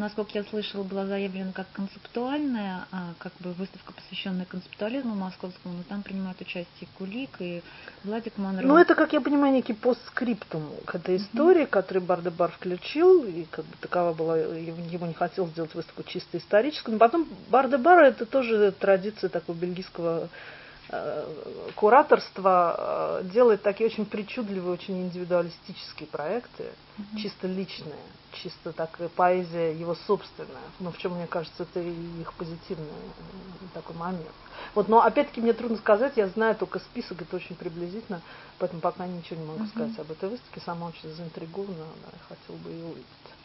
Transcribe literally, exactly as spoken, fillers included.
насколько я слышала, была заявлена как концептуальная, а, как бы выставка, посвященная концептуализму московскому, но там принимают участие Кулик и Владик Монро. Ну, это, как я понимаю, некий постскриптум к этой истории, mm-hmm. который Бар-де-Бар включил, и как бы такова была, ему не хотел сделать выставку чисто историческую, но потом Бар-де-Бар это тоже традиция такого бельгийского кураторство делает такие очень причудливые, очень индивидуалистические проекты, mm-hmm. чисто личные, чисто такая поэзия его собственная. Но в чем, мне кажется, это и их позитивный такой момент. Вот, но опять-таки мне трудно сказать, я знаю только список, это очень приблизительно, поэтому пока ничего не могу mm-hmm. сказать об этой выставке. Сама очень заинтригована, да, хотела бы ее увидеть.